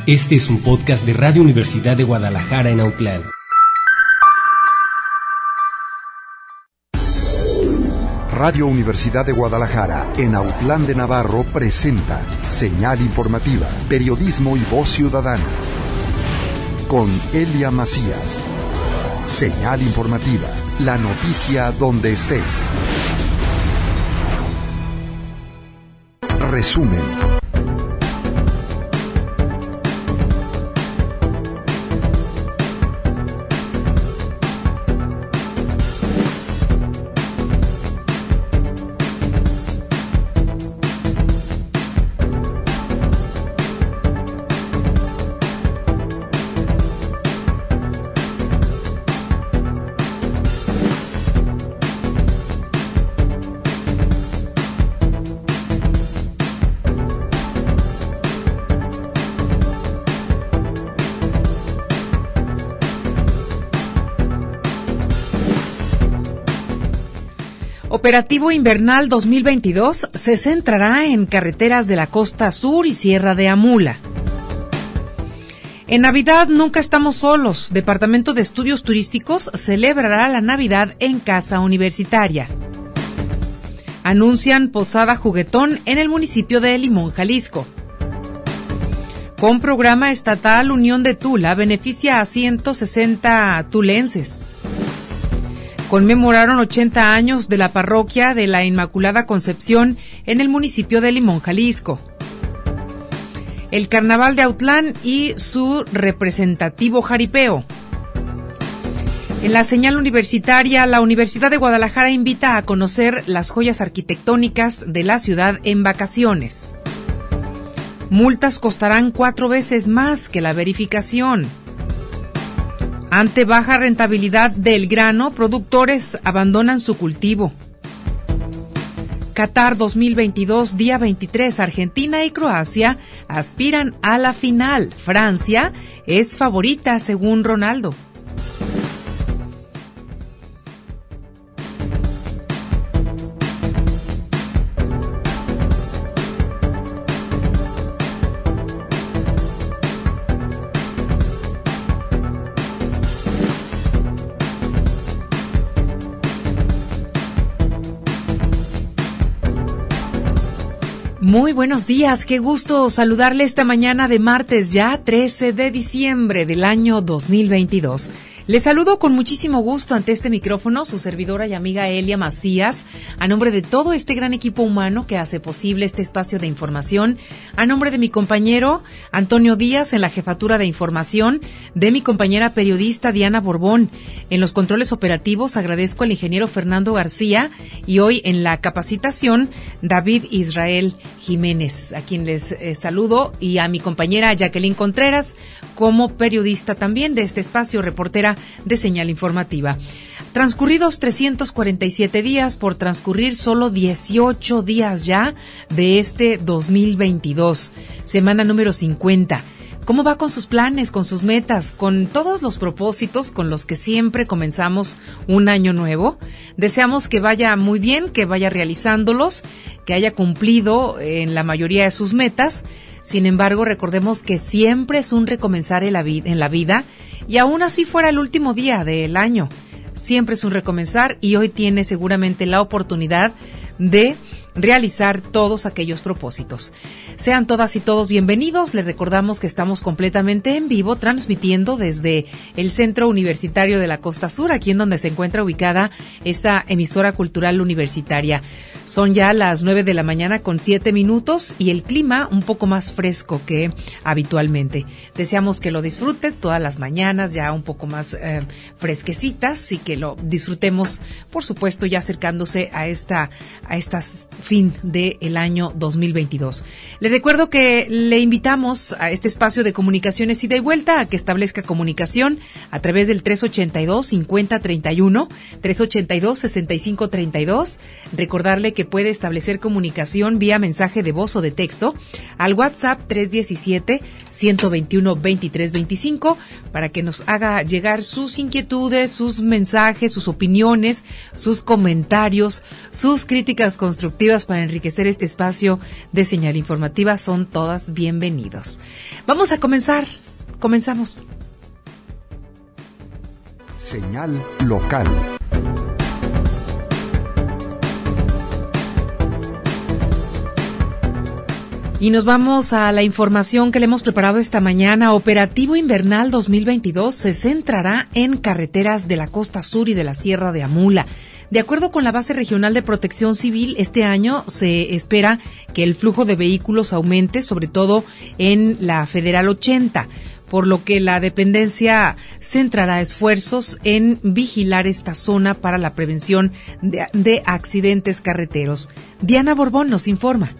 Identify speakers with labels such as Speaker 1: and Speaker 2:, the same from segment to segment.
Speaker 1: Este es un podcast de Radio Universidad de Guadalajara en Autlán.
Speaker 2: Radio Universidad de Guadalajara en Autlán de Navarro presenta Señal Informativa, Periodismo y Voz Ciudadana. Con Elia Macías. Señal Informativa, la noticia donde estés. Resumen.
Speaker 3: Operativo Invernal 2022 se centrará en carreteras de la Costa Sur y Sierra de Amula. En Navidad nunca estamos solos. Departamento de Estudios Turísticos celebrará la Navidad en Casa Universitaria. Anuncian posada juguetón en el municipio de Limón, Jalisco. Con programa estatal Unión de Tula beneficia a 160 tulenses. Conmemoraron 80 años de la parroquia de la Inmaculada Concepción en el municipio de Limón, Jalisco. El Carnaval de Autlán y su representativo jaripeo. En la señal universitaria, la Universidad de Guadalajara invita a conocer las joyas arquitectónicas de la ciudad en vacaciones. Multas costarán 4 veces más que la verificación. Ante baja rentabilidad del grano, productores abandonan su cultivo. Qatar 2022, día 23, Argentina y Croacia aspiran a la final. Francia es favorita según Ronaldo. Muy buenos días, qué gusto saludarle esta mañana de martes ya 13 de diciembre del año 2022. Les saludo con muchísimo gusto ante este micrófono, su servidora y amiga Elia Macías, a nombre de todo este gran equipo humano que hace posible este espacio de información, a nombre de mi compañero Antonio Díaz en la jefatura de información, de mi compañera periodista Diana Borbón. En los controles operativos agradezco al ingeniero Fernando García y hoy en la capacitación David Israel Jiménez, a quien les saludo, y a mi compañera Jacqueline Contreras como periodista también de este espacio, reportera de Señal Informativa. Transcurridos 347 días, por transcurrir solo 18 días ya de este 2022, semana número 50. ¿Cómo va con sus planes, con sus metas, con todos los propósitos con los que siempre comenzamos un año nuevo? Deseamos que vaya muy bien, que vaya realizándolos, que haya cumplido en la mayoría de sus metas. Sin embargo, recordemos que siempre es un recomenzar en la vida, y aún así fuera el último día del año, siempre es un recomenzar, y hoy tiene seguramente la oportunidad de realizar todos aquellos propósitos. Sean todas y todos bienvenidos. Les recordamos que estamos completamente en vivo, transmitiendo desde el Centro Universitario de la Costa Sur, aquí en donde se encuentra ubicada esta emisora cultural universitaria. Son ya las 9 de la mañana con 7 minutos y el clima un poco más fresco que habitualmente. Deseamos que lo disfruten todas las mañanas, ya un poco más fresquecitas, y que lo disfrutemos, por supuesto, ya acercándose a estas fin del año 2022. Les recuerdo que le invitamos a este espacio de comunicaciones ida y vuelta a que establezca comunicación a través del 382-5031, 382-6532. Recordarle que puede establecer comunicación vía mensaje de voz o de texto al WhatsApp 317-121-2325 para que nos haga llegar sus inquietudes, sus mensajes, sus opiniones, sus comentarios, sus críticas constructivas iniciativas para enriquecer este espacio de señal informativa son todas bienvenidos. Vamos a comenzamos.
Speaker 2: Señal local.
Speaker 3: Y nos vamos a la información que le hemos preparado esta mañana. Operativo Invernal 2022 se centrará en carreteras de la costa sur y de la Sierra de Amula. De acuerdo con la Base Regional de Protección Civil, este año se espera que el flujo de vehículos aumente, sobre todo en la Federal 80, por lo que la dependencia centrará esfuerzos en vigilar esta zona para la prevención de accidentes carreteros. Diana Borbón nos informa.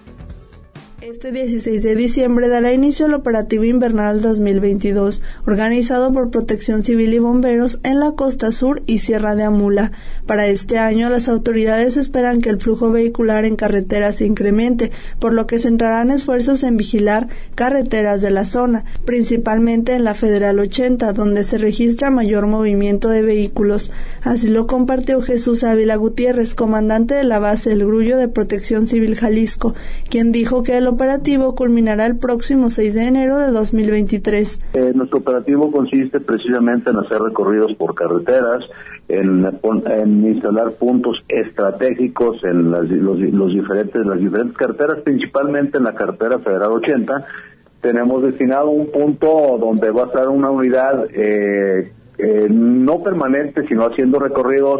Speaker 4: Este 16 de diciembre dará inicio al Operativo Invernal 2022, organizado por Protección Civil y Bomberos en la costa sur y Sierra de Amula. Para este año, las autoridades esperan que el flujo vehicular en carreteras se incremente, por lo que centrarán esfuerzos en vigilar carreteras de la zona, principalmente en la Federal 80, donde se registra mayor movimiento de vehículos. Así lo compartió Jesús Ávila Gutiérrez, comandante de la base El Grullo de Protección Civil Jalisco, quien dijo que el operativo culminará el próximo 6 de enero de 2023.
Speaker 5: Nuestro operativo consiste precisamente en hacer recorridos por carreteras, en instalar puntos estratégicos en las diferentes carreteras, principalmente en la carretera Federal 80. Tenemos destinado un punto donde va a estar una unidad no permanente, sino haciendo recorridos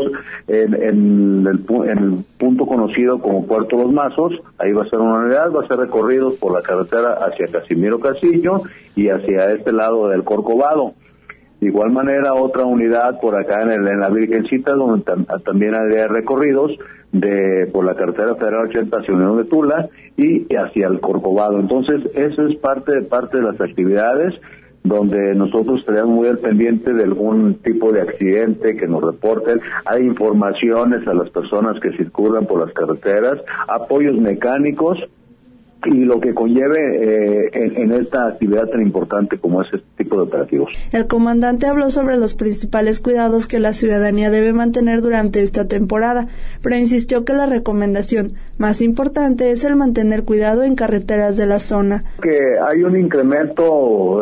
Speaker 5: en el punto conocido como Puerto Los Mazos. Ahí va a ser una unidad, va a hacer recorridos por la carretera hacia Casimiro Castillo y hacia este lado del Corcovado. De igual manera, otra unidad por acá en la Virgencita, donde también habría recorridos por la carretera Federal 80 hacia Unión de Tula y hacia el Corcovado. Entonces, eso es parte de las actividades donde nosotros estaríamos muy al pendiente de algún tipo de accidente que nos reporten. Hay informaciones a las personas que circulan por las carreteras, apoyos mecánicos y lo que conlleve en esta actividad tan importante como es este tipo de operativos.
Speaker 4: El comandante habló sobre los principales cuidados que la ciudadanía debe mantener durante esta temporada, pero insistió que la recomendación más importante es el mantener cuidado en carreteras de la zona.
Speaker 5: Que hay un incremento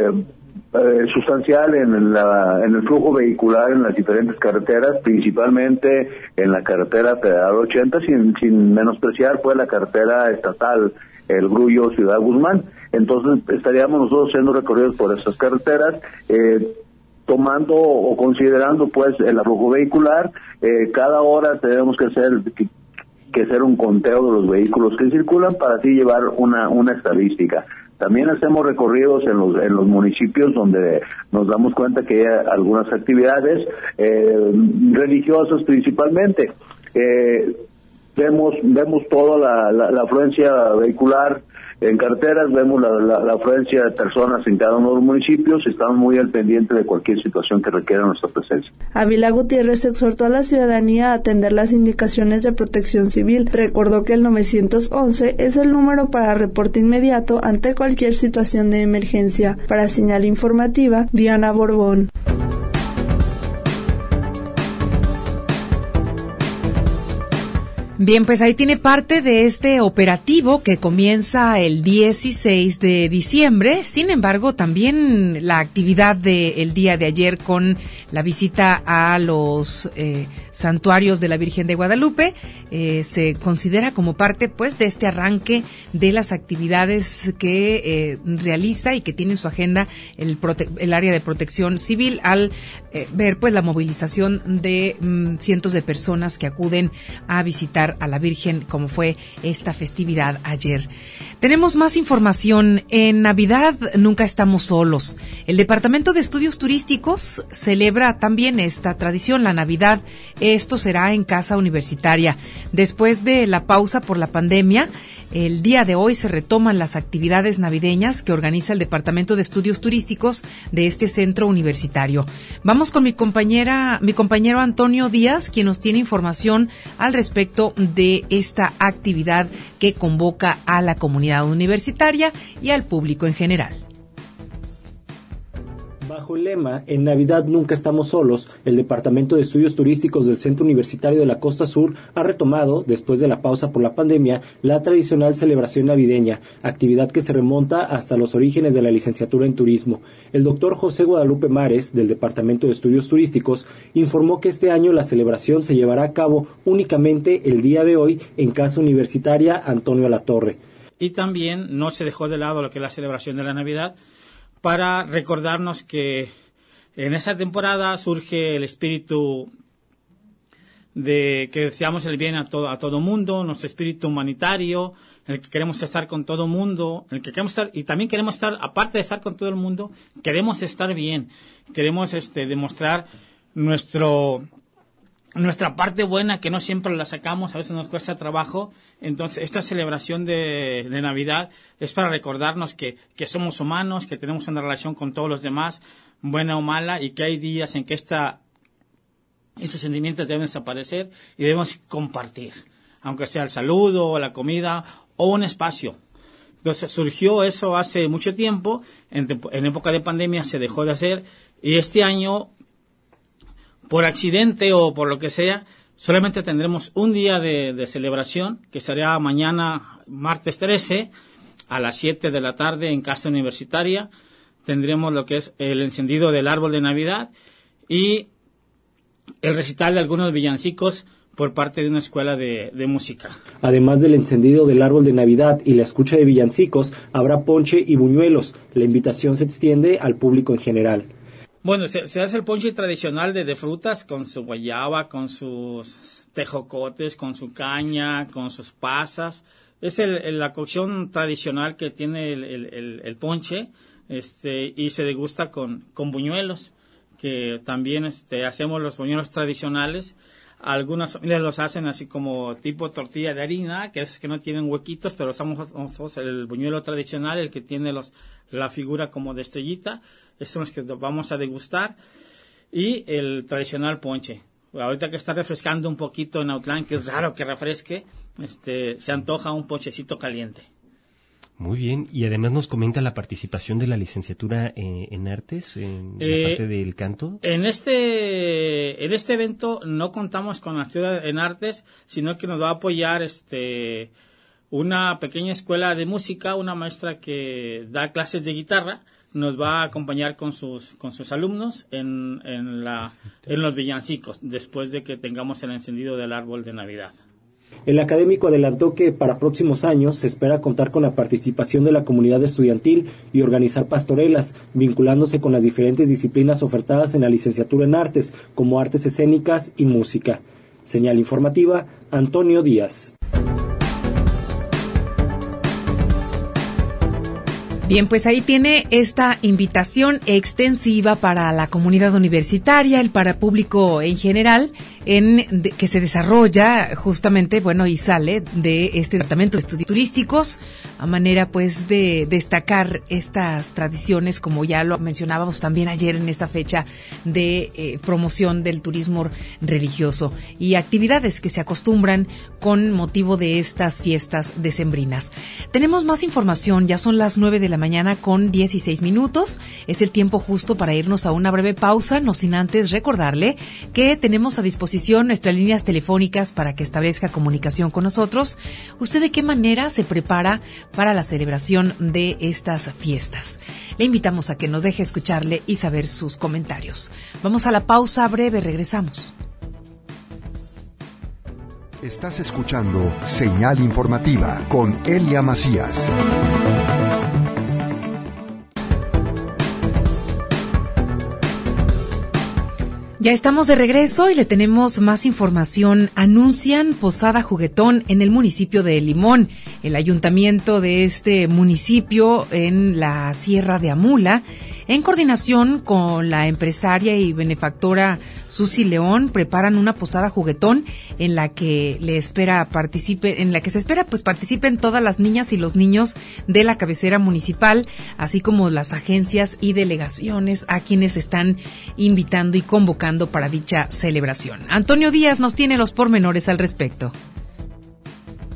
Speaker 5: sustancial en el flujo vehicular en las diferentes carreteras, principalmente en la carretera Federal 80, sin menospreciar pues la carretera estatal El Grullo Ciudad Guzmán. Entonces estaríamos nosotros haciendo recorridos por esas carreteras, tomando o considerando pues el flujo vehicular. Cada hora tenemos que hacer un conteo de los vehículos que circulan para así llevar una estadística. También hacemos recorridos en los municipios donde nos damos cuenta que hay algunas actividades religiosas principalmente. Vemos toda la afluencia vehicular en carreteras, vemos la afluencia de personas en cada uno de los municipios, estamos muy al pendiente de cualquier situación que requiera nuestra presencia.
Speaker 4: Ávila Gutiérrez exhortó a la ciudadanía a atender las indicaciones de Protección Civil. Recordó que el 911 es el número para reporte inmediato ante cualquier situación de emergencia. Para Señal Informativa, Diana Borbón.
Speaker 3: Bien, pues ahí tiene parte de este operativo que comienza el 16 de diciembre. Sin embargo, también la actividad del día de ayer con la visita a los santuarios de la Virgen de Guadalupe se considera como parte pues de este arranque de las actividades que realiza y que tiene en su agenda el área de Protección Civil al ver pues la movilización de cientos de personas que acuden a visitar a la Virgen, como fue esta festividad ayer. Tenemos más información. En Navidad nunca estamos solos. El Departamento de Estudios Turísticos celebra también esta tradición, la Navidad. Esto será en Casa Universitaria. Después de la pausa por la pandemia, el día de hoy se retoman las actividades navideñas que organiza el Departamento de Estudios Turísticos de este centro universitario. Vamos con mi compañero Antonio Díaz, quien nos tiene información al respecto de esta actividad que convoca a la comunidad universitaria y al público en general.
Speaker 6: Bajo el lema En Navidad nunca estamos solos, el Departamento de Estudios Turísticos del Centro Universitario de la Costa Sur ha retomado, después de la pausa por la pandemia, la tradicional celebración navideña, actividad que se remonta hasta los orígenes de la licenciatura en turismo. El doctor José Guadalupe Mares, del Departamento de Estudios Turísticos, informó que este año la celebración se llevará a cabo únicamente el día de hoy en Casa Universitaria Antonio Latorre.
Speaker 7: Y también no se dejó de lado lo que es la celebración de la Navidad, para recordarnos que en esa temporada surge el espíritu de que deseamos el bien a todo mundo, nuestro espíritu humanitario, en el que queremos estar con todo mundo, en el que queremos estar, y también queremos estar, aparte de estar con todo el mundo, queremos estar bien, queremos demostrar nuestra parte buena, que no siempre la sacamos, a veces nos cuesta trabajo. Entonces esta celebración de Navidad es para recordarnos que somos humanos, que tenemos una relación con todos los demás, buena o mala, y que hay días en que estos sentimientos deben desaparecer y debemos compartir, aunque sea el saludo o la comida o un espacio. Entonces surgió eso hace mucho tiempo, en época de pandemia se dejó de hacer, y este año, por accidente o por lo que sea, solamente tendremos un día de celebración, que será mañana, martes 13, a las 7 de la tarde en Casa Universitaria. Tendremos lo que es el encendido del árbol de Navidad y el recital de algunos villancicos por parte de una escuela de música. Además del encendido del árbol de Navidad y la escucha de villancicos, habrá ponche y buñuelos. La invitación se extiende al público en general. Bueno, se hace el ponche tradicional de frutas, con su guayaba, con sus tejocotes, con su caña, con sus pasas. Es la cocción tradicional que tiene el ponche, y se degusta con buñuelos, que también hacemos los buñuelos tradicionales. Algunas familias los hacen así como tipo tortilla de harina, que no tienen huequitos, pero usamos el buñuelo tradicional, el que tiene la figura como de estrellita. Estos son los que vamos a degustar. Y el tradicional ponche. Ahorita que está refrescando un poquito en Autlán, que es raro que refresque, se antoja un ponchecito caliente.
Speaker 1: Muy bien, y además nos comenta la participación de la licenciatura en artes, en la parte del canto. En este evento no contamos con la licenciatura en artes, sino que nos va a apoyar una pequeña escuela de música, una maestra que da clases de guitarra, nos va a acompañar con sus alumnos en los villancicos, después de que tengamos el encendido del árbol de Navidad. El académico adelantó que para próximos años se espera contar con la participación de la comunidad estudiantil y organizar pastorelas, vinculándose con las diferentes disciplinas ofertadas en la licenciatura en artes, como artes escénicas y música. Señal informativa, Antonio Díaz.
Speaker 3: Bien, pues ahí tiene esta invitación extensiva para la comunidad universitaria, el para público en general, que se desarrolla justamente, y sale de este Departamento de Estudios Turísticos, a manera pues de destacar estas tradiciones, como ya lo mencionábamos también ayer en esta fecha de promoción del turismo religioso y actividades que se acostumbran con motivo de estas fiestas decembrinas. Tenemos más información, ya son las 9 de la mañana con 16 minutos, es el tiempo justo para irnos a una breve pausa, no sin antes recordarle que tenemos a disposición nuestras líneas telefónicas para que establezca comunicación con nosotros. ¿Usted de qué manera se prepara para la celebración de estas fiestas? Le invitamos a que nos deje escucharle y saber sus comentarios. Vamos a la pausa breve, regresamos.
Speaker 2: Estás escuchando Señal Informativa con Elia Macías.
Speaker 3: Ya estamos de regreso y le tenemos más información. Anuncian posada juguetón en el municipio de Limón. El ayuntamiento de este municipio en la Sierra de Amula, en coordinación con la empresaria y benefactora Susi León, preparan una posada juguetón en la que se espera participen todas las niñas y los niños de la cabecera municipal, así como las agencias y delegaciones a quienes están invitando y convocando para dicha celebración. Antonio Díaz nos tiene los pormenores al respecto.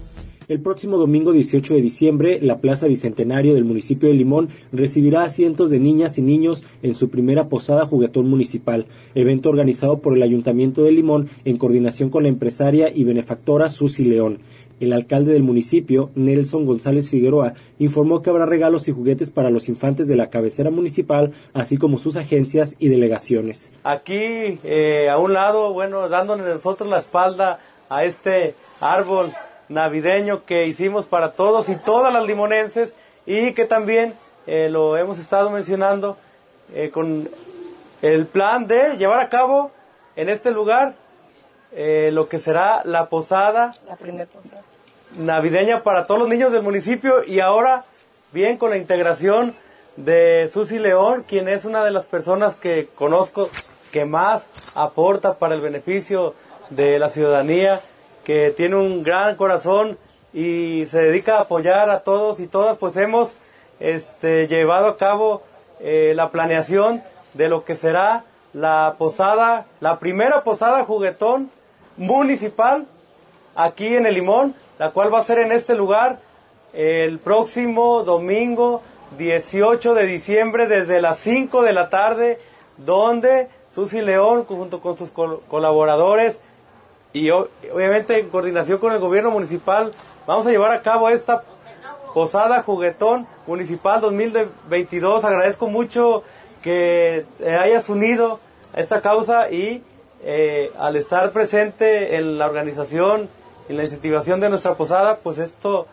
Speaker 6: El próximo domingo 18 de diciembre, la Plaza Bicentenario del municipio de Limón recibirá a cientos de niñas y niños en su primera posada juguetón municipal, evento organizado por el Ayuntamiento de Limón en coordinación con la empresaria y benefactora Susi León. El alcalde del municipio, Nelson González Figueroa, informó que habrá regalos y juguetes para los infantes de la cabecera municipal, así como sus agencias y delegaciones.
Speaker 8: Aquí, a un lado, dándole nosotros la espalda a este árbol navideño que hicimos para todos y todas las limonenses, y que también lo hemos estado mencionando con el plan de llevar a cabo en este lugar lo que será la posada,
Speaker 9: la primera posada
Speaker 8: navideña para todos los niños del municipio, y ahora bien con la integración de Susi León, quien es una de las personas que conozco que más aporta para el beneficio de la ciudadanía, que tiene un gran corazón y se dedica a apoyar a todos y todas. Pues hemos llevado a cabo la planeación de lo que será la posada, la primera posada juguetón municipal aquí en el Limón, la cual va a ser en este lugar el próximo domingo 18 de diciembre desde las 5 de la tarde, donde Susi León junto con sus colaboradores y obviamente en coordinación con el gobierno municipal vamos a llevar a cabo esta posada juguetón municipal 2022. Agradezco mucho que hayas unido a esta causa y al estar presente en la organización y la incentivación de nuestra posada, pues esto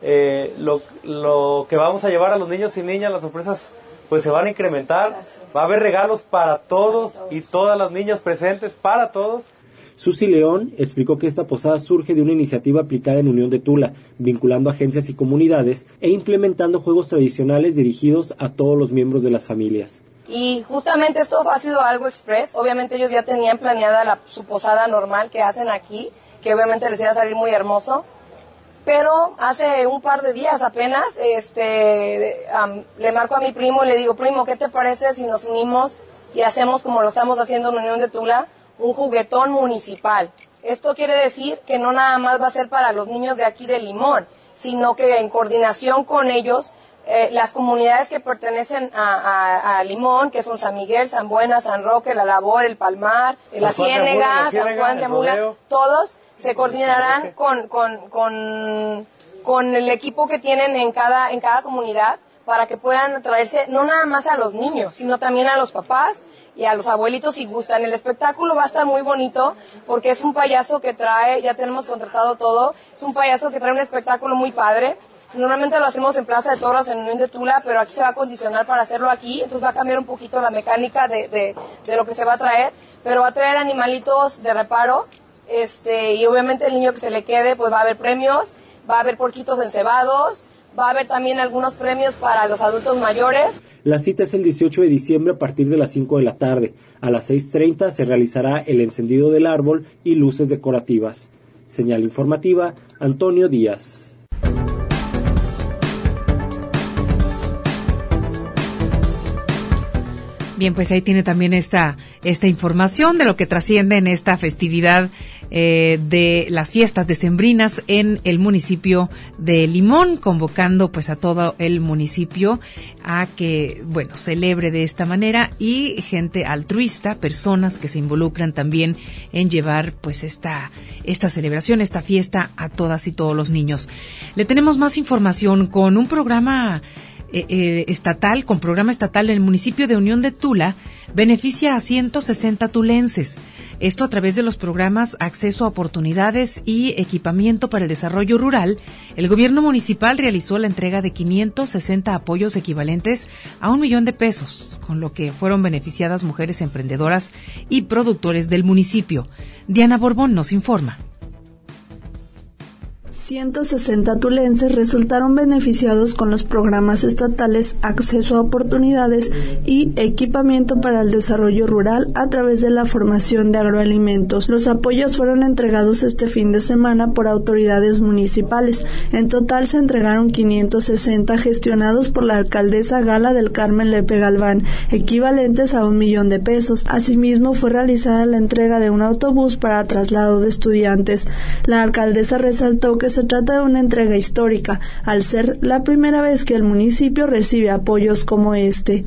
Speaker 8: lo que vamos a llevar a los niños y niñas, las sorpresas pues se van a incrementar. Va a haber regalos para todos y todas las niñas presentes, para todos.
Speaker 6: Susi León explicó que esta posada surge de una iniciativa aplicada en Unión de Tula, vinculando agencias y comunidades e implementando juegos tradicionales dirigidos a todos los miembros de las familias.
Speaker 9: Y justamente esto ha sido algo express. Obviamente ellos ya tenían planeada su posada normal que hacen aquí, que obviamente les iba a salir muy hermoso. Pero hace un par de días apenas le marco a mi primo y le digo, primo, ¿qué te parece si nos unimos y hacemos como lo estamos haciendo en Unión de Tula, un juguetón municipal? Esto quiere decir que no nada más va a ser para los niños de aquí de Limón, sino que en coordinación con ellos, las comunidades que pertenecen a Limón, que son San Miguel, San Buena, San Roque, La Labor, El Palmar, La Ciénega, San Juan de Amula, todos se coordinarán con el equipo que tienen en cada comunidad para que puedan traerse no nada más a los niños, sino también a los papás y a los abuelitos si gustan. El espectáculo va a estar muy bonito porque es un payaso que trae, ya tenemos contratado todo, es un payaso que trae un espectáculo muy padre. Normalmente lo hacemos en Plaza de Toros en Unión de Tula, pero aquí se va a condicionar para hacerlo aquí, entonces va a cambiar un poquito la mecánica de lo que se va a traer, pero va a traer animalitos de reparo, y obviamente el niño que se le quede, pues va a haber premios, va a haber porquitos encebados, va a haber también algunos premios para los adultos mayores.
Speaker 6: La cita es el 18 de diciembre a partir de las 5 de la tarde. A las 6:30 se realizará el encendido del árbol y luces decorativas. Señal informativa, Antonio Díaz.
Speaker 3: Bien, pues ahí tiene también esta información de lo que trasciende en esta festividad de las fiestas decembrinas en el municipio de Limón, convocando pues a todo el municipio a que, celebre de esta manera, y gente altruista, personas que se involucran también en llevar pues esta celebración, esta fiesta a todas y todos los niños. Le tenemos más información con un programa estatal, con programa estatal en el municipio de Unión de Tula, beneficia a 160 tulenses. Esto a través de los programas Acceso a Oportunidades y Equipamiento para el Desarrollo Rural. El gobierno municipal realizó la entrega de 560 apoyos equivalentes a 1 millón de pesos, con lo que fueron beneficiadas mujeres emprendedoras y productores del municipio. Diana Borbón nos informa.
Speaker 4: 160 tulenses resultaron beneficiados con los programas estatales Acceso a Oportunidades y Equipamiento para el Desarrollo Rural a través de la formación de agroalimentos. Los apoyos fueron entregados este fin de semana por autoridades municipales. En total se entregaron 560 gestionados por la alcaldesa Gala del Carmen Lepe Galván, equivalentes a 1 millón de pesos. Asimismo, fue realizada la entrega de un autobús para traslado de estudiantes. La alcaldesa resaltó que se se trata de una entrega histórica, al ser la primera vez que el municipio recibe apoyos como este.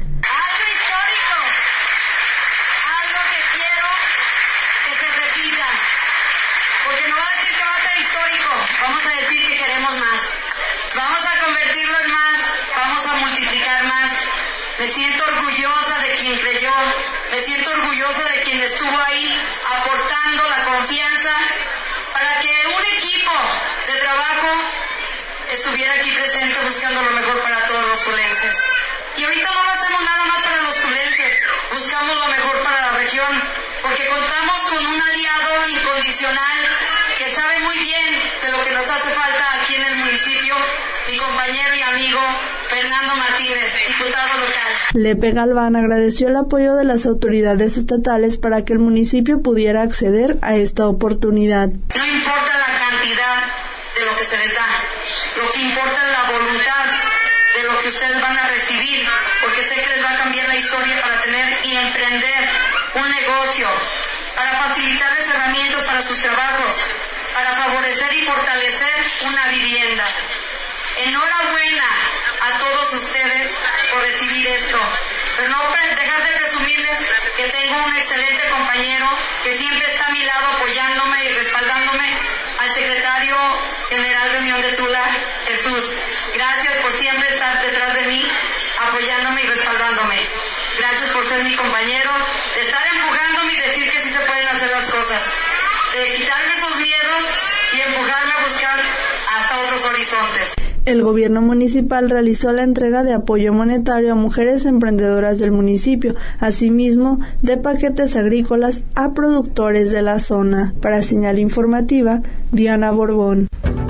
Speaker 10: Me siento orgullosa de quien creyó, me siento orgullosa de quien estuvo ahí aportando la confianza para que un equipo de trabajo estuviera aquí presente buscando lo mejor para todos los tulenses. Y ahorita no lo hacemos nada más para los tulenses, buscamos lo mejor para la región, porque contamos con un aliado incondicional que sabe muy bien de lo que nos hace falta aquí en el municipio, mi compañero y amigo Fernando Martínez, diputado local.
Speaker 4: Lepe Galván agradeció el apoyo de las autoridades estatales para que el municipio pudiera acceder a esta oportunidad.
Speaker 10: No importa la cantidad de lo que se les da, lo que importa es la voluntad de lo que ustedes van a recibir, porque sé que les va a cambiar la historia para tener y emprender un negocio, para facilitarles herramientas para sus trabajos, para favorecer y fortalecer una vivienda. Enhorabuena a todos ustedes por recibir esto, pero no dejar de presumirles que tengo un excelente compañero que siempre está a mi lado apoyándome y respaldándome, al secretario general de Unión de Tula, Jesús. Gracias por siempre estar detrás de mí, apoyándome y respaldándome. Gracias por ser mi compañero, de estar empujándome y decir que sí se pueden hacer las cosas, de quitarme esos miedos y empujarme a buscar hasta otros horizontes.
Speaker 4: El gobierno municipal realizó la entrega de apoyo monetario a mujeres emprendedoras del municipio, asimismo de paquetes agrícolas a productores de la zona. Para Señal Informativa, Diana Borbón.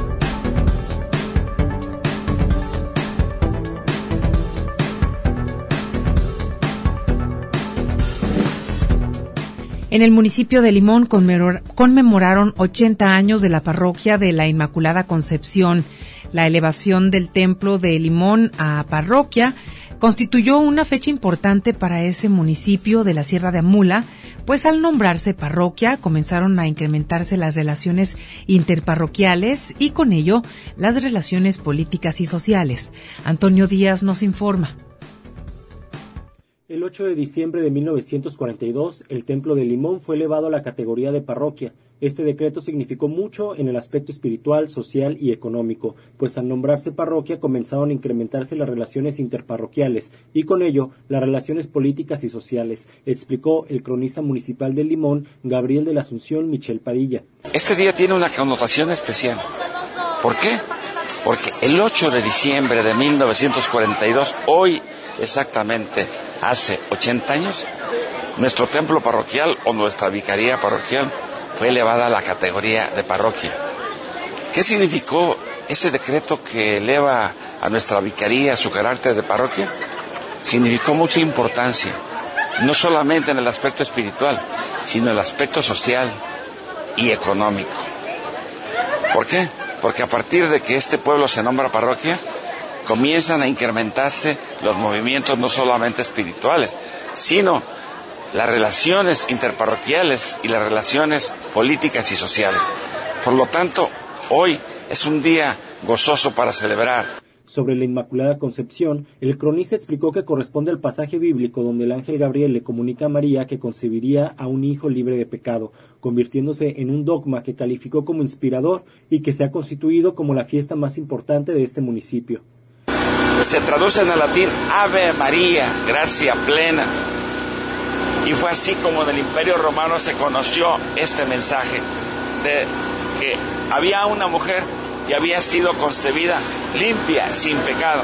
Speaker 3: En el municipio de Limón conmemoraron 80 años de la parroquia de la Inmaculada Concepción. La elevación del templo de Limón a parroquia constituyó una fecha importante para ese municipio de la Sierra de Amula, pues al nombrarse parroquia comenzaron a incrementarse las relaciones interparroquiales y con ello las relaciones políticas y sociales. Antonio Díaz nos informa.
Speaker 6: El 8 de diciembre de 1942, el Templo de Limón fue elevado a la categoría de parroquia. Este decreto significó mucho en el aspecto espiritual, social y económico, pues al nombrarse parroquia comenzaron a incrementarse las relaciones interparroquiales y con ello las relaciones políticas y sociales, explicó el cronista municipal de Limón, Gabriel de la Asunción Michel Padilla.
Speaker 11: Este día tiene una connotación especial. ¿Por qué? Porque el 8 de diciembre de 1942, hoy exactamente hace 80 años, nuestro templo parroquial o nuestra vicaría parroquial fue elevada a la categoría de parroquia. ¿Qué significó ese decreto que eleva a nuestra vicaría su carácter de parroquia? Significó mucha importancia, no solamente en el aspecto espiritual, sino en el aspecto social y económico. ¿Por qué? Porque a partir de que este pueblo se nombra parroquia, comienzan a incrementarse los movimientos no solamente espirituales, sino las relaciones interparroquiales y las relaciones políticas y sociales. Por lo tanto, hoy es un día gozoso para celebrar.
Speaker 6: Sobre la Inmaculada Concepción, el cronista explicó que corresponde al pasaje bíblico donde el ángel Gabriel le comunica a María que concebiría a un hijo libre de pecado, convirtiéndose en un dogma que calificó como inspirador y que se ha constituido como la fiesta más importante de este municipio.
Speaker 11: Se traduce en el latín Ave María, gracia plena. Y fue así como en el Imperio Romano se conoció este mensaje de que había una mujer que había sido concebida limpia, sin pecado.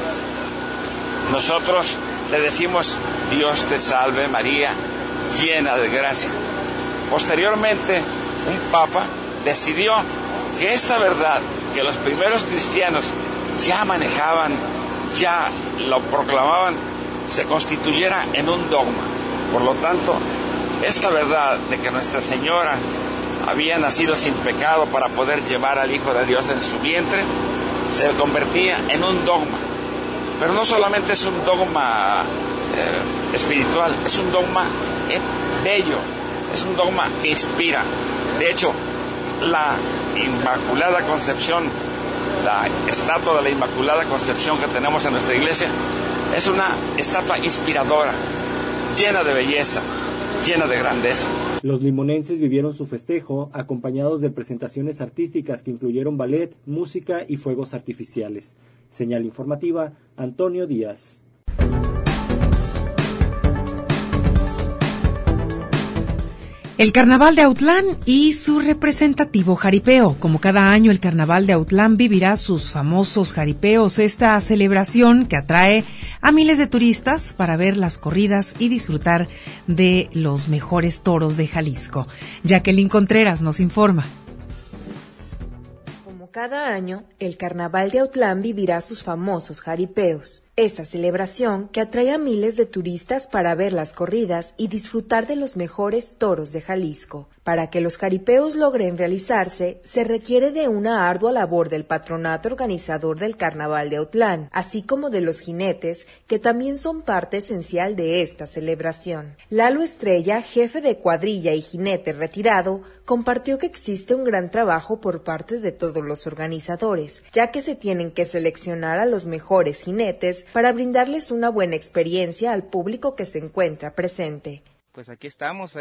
Speaker 11: Nosotros le decimos Dios te salve María, llena de gracia. Posteriormente, un papa decidió que esta verdad que los primeros cristianos ya manejaban, ya lo proclamaban, se constituyera en un dogma. Por lo tanto, esta verdad de que Nuestra Señora había nacido sin pecado para poder llevar al Hijo de Dios en su vientre, se convertía en un dogma. Pero no solamente es un dogma espiritual, es un dogma bello, es un dogma que inspira. De hecho, la Inmaculada Concepción la estatua de la Inmaculada Concepción que tenemos en nuestra iglesia es una estatua inspiradora, llena de belleza, llena de grandeza.
Speaker 6: Los limonenses vivieron su festejo acompañados de presentaciones artísticas que incluyeron ballet, música y fuegos artificiales. Señal informativa, Antonio Díaz.
Speaker 3: El Carnaval de Autlán y su representativo jaripeo. Como cada año, el Carnaval de Autlán vivirá sus famosos jaripeos, esta celebración que atrae a miles de turistas para ver las corridas y disfrutar de los mejores toros de Jalisco. Jacqueline Contreras nos informa.
Speaker 12: Como cada año, el Carnaval de Autlán vivirá sus famosos jaripeos. Esta celebración que atrae a miles de turistas para ver las corridas y disfrutar de los mejores toros de Jalisco. Para que los jaripeos logren realizarse, se requiere de una ardua labor del patronato organizador del Carnaval de Autlán, así como de los jinetes, que también son parte esencial de esta celebración. Lalo Estrella, jefe de cuadrilla y jinete retirado, compartió que existe un gran trabajo por parte de todos los organizadores, ya que se tienen que seleccionar a los mejores jinetes para brindarles una buena experiencia al público que se encuentra presente.
Speaker 13: Pues aquí estamos,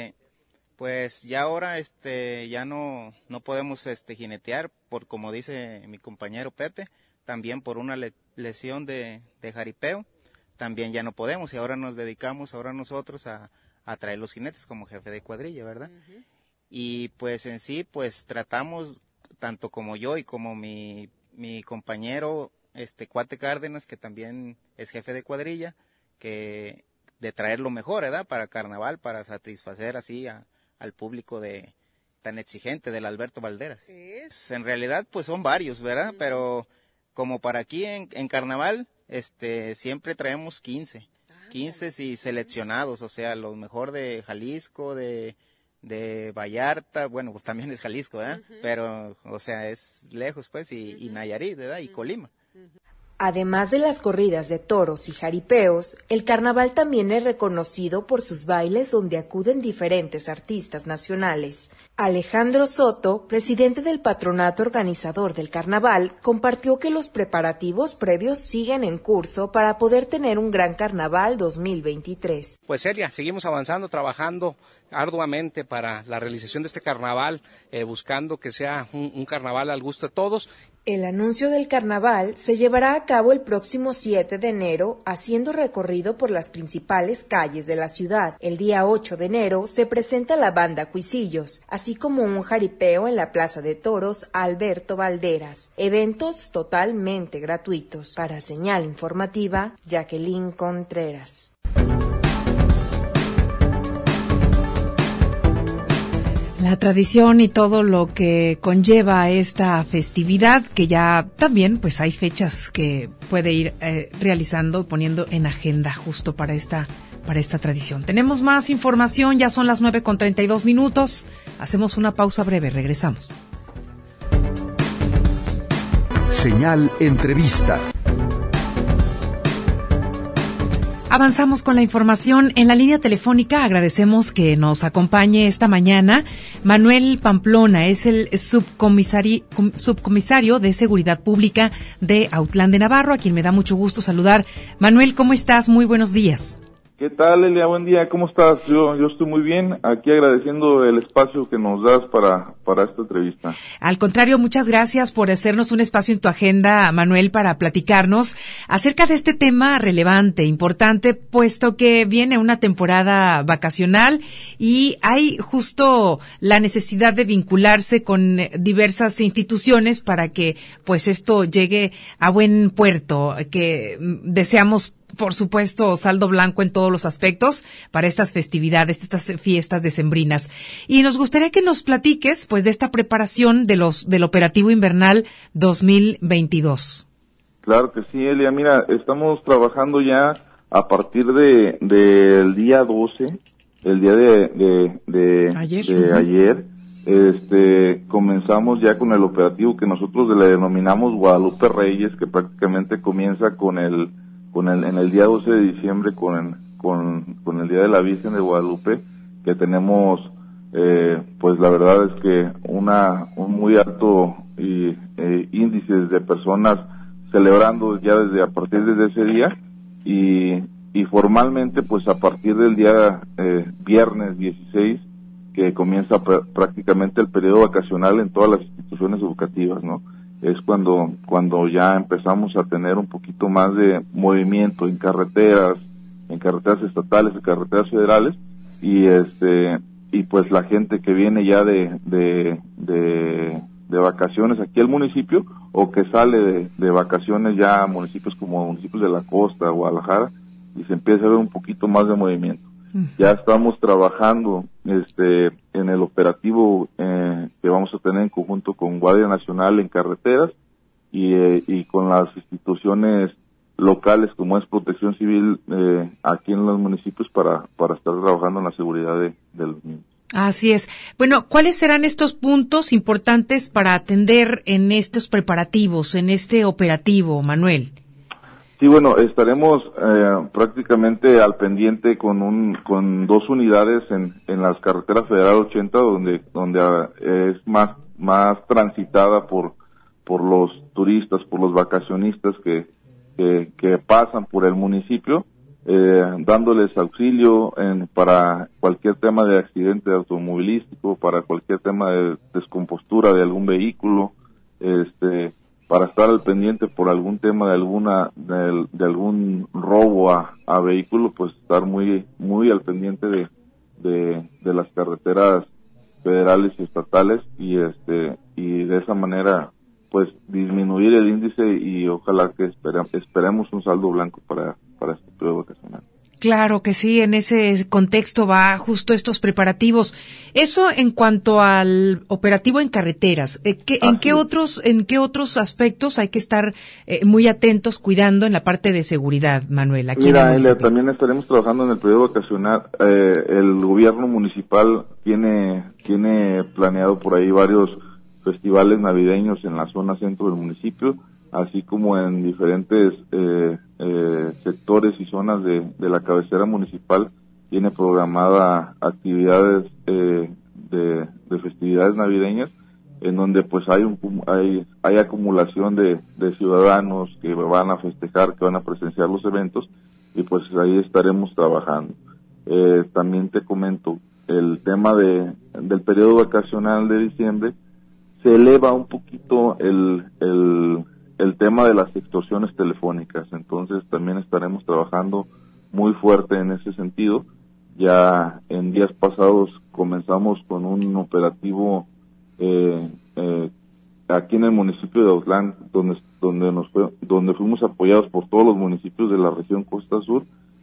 Speaker 13: pues ya ahora ya no podemos jinetear por, como dice mi compañero Pepe, también por una lesión de jaripeo, también ya no podemos y ahora nos dedicamos ahora nosotros a traer los jinetes como jefe de cuadrilla, ¿verdad? Uh-huh. Y pues en sí, pues tratamos, tanto como yo y como mi compañero Cuate Cárdenas, que también es jefe de cuadrilla, que de traer lo mejor, ¿verdad? Para carnaval, para satisfacer así al público tan exigente del Alberto Valderas. En realidad, pues son varios, ¿verdad? Uh-huh. Pero como para aquí en carnaval, siempre traemos 15 y seleccionados, o sea, lo mejor de Jalisco, de Vallarta, bueno, pues también es Jalisco, ¿verdad? Uh-huh. Pero, o sea, es lejos, pues, y Nayarit, ¿verdad? Y Colima.
Speaker 12: Además de las corridas de toros y jaripeos, el carnaval también es reconocido por sus bailes donde acuden diferentes artistas nacionales. Alejandro Soto, presidente del patronato organizador del carnaval, compartió que los preparativos previos siguen en curso para poder tener un gran carnaval 2023.
Speaker 14: Pues Celia, seguimos avanzando, trabajando arduamente para la realización de este carnaval, buscando que sea un carnaval al gusto de todos.
Speaker 12: El anuncio del carnaval se llevará a cabo el próximo 7 de enero, haciendo recorrido por las principales calles de la ciudad. El día 8 de enero se presenta la banda Cuisillos, así como un jaripeo en la Plaza de Toros Alberto Valderas. Eventos totalmente gratuitos. Para Señal Informativa, Jacqueline Contreras.
Speaker 3: La tradición y todo lo que conlleva esta festividad, que ya también pues hay fechas que puede ir realizando, poniendo en agenda justo para esta tradición. Tenemos más información, ya son las 9:32. Hacemos una pausa breve, regresamos.
Speaker 2: Señal Entrevista.
Speaker 3: Avanzamos con la información en la línea telefónica. Agradecemos que nos acompañe esta mañana Manuel Pamplona, es el subcomisario de Seguridad Pública de Autlán de Navarro, a quien me da mucho gusto saludar. Manuel, ¿cómo estás? Muy buenos días.
Speaker 15: ¿Qué tal, Elia? Buen día, ¿cómo estás? Yo estoy muy bien, aquí agradeciendo el espacio que nos das para esta entrevista.
Speaker 3: Al contrario, muchas gracias por hacernos un espacio en tu agenda, Manuel, para platicarnos acerca de este tema relevante, importante, puesto que viene una temporada vacacional y hay justo la necesidad de vincularse con diversas instituciones para que pues esto llegue a buen puerto, que deseamos por supuesto, saldo blanco en todos los aspectos para estas festividades, estas fiestas decembrinas. Y nos gustaría que nos platiques, pues, de esta preparación del operativo invernal 2022.
Speaker 15: Claro que sí, Elia. Mira, estamos trabajando ya a partir del día 12, el día de ayer. Comenzamos ya con el operativo que nosotros le denominamos Guadalupe Reyes, que prácticamente comienza en el día 12 de diciembre con el Día de la Virgen de Guadalupe, que tenemos, pues la verdad es que un muy alto índices de personas celebrando ya desde a partir de ese día y formalmente pues a partir del día viernes 16 que comienza prácticamente el periodo vacacional en todas las instituciones educativas, ¿no? Es cuando ya empezamos a tener un poquito más de movimiento en carreteras estatales, en carreteras federales y pues la gente que viene ya de vacaciones aquí al municipio o que sale de vacaciones ya a municipios como municipios de la costa, Guadalajara, y se empieza a ver un poquito más de movimiento. Ya estamos trabajando en el operativo que vamos a tener en conjunto con Guardia Nacional en carreteras y con las instituciones locales como es Protección Civil aquí en los municipios para estar trabajando en la seguridad de los niños.
Speaker 3: Así es. Bueno, ¿cuáles serán estos puntos importantes para atender en estos preparativos, en este operativo, Manuel?
Speaker 15: Sí, bueno, estaremos prácticamente al pendiente con 2 unidades en las carreteras Federal 80 donde es más transitada por los turistas, por los vacacionistas que pasan por el municipio, dándoles auxilio para cualquier tema de accidente automovilístico, para cualquier tema de descompostura de algún vehículo, para estar al pendiente por algún tema de algún robo a vehículo, pues estar muy muy al pendiente de las carreteras federales y estatales y de esa manera pues disminuir el índice y ojalá que esperemos un saldo blanco para este periodo vacacional.
Speaker 3: Claro que sí, en ese contexto va justo estos preparativos. Eso en cuanto al operativo en carreteras. ¿En qué otros aspectos hay que estar muy atentos, cuidando en la parte de seguridad, Manuel?
Speaker 15: Mira, también estaremos trabajando en el periodo vacacional. El gobierno municipal tiene planeado por ahí varios festivales navideños en la zona centro del municipio, así como en diferentes sectores y zonas de la cabecera municipal. Tiene programada actividades de festividades navideñas en donde pues hay acumulación de ciudadanos que van a festejar, que van a presenciar los eventos y pues ahí estaremos trabajando. También te comento, el tema del periodo vacacional de diciembre se eleva un poquito el tema de las extorsiones telefónicas, entonces también estaremos trabajando muy fuerte en ese sentido. Ya en días pasados comenzamos con un operativo aquí en el municipio de Autlán, donde fuimos apoyados por todos los municipios de la región Costa Sur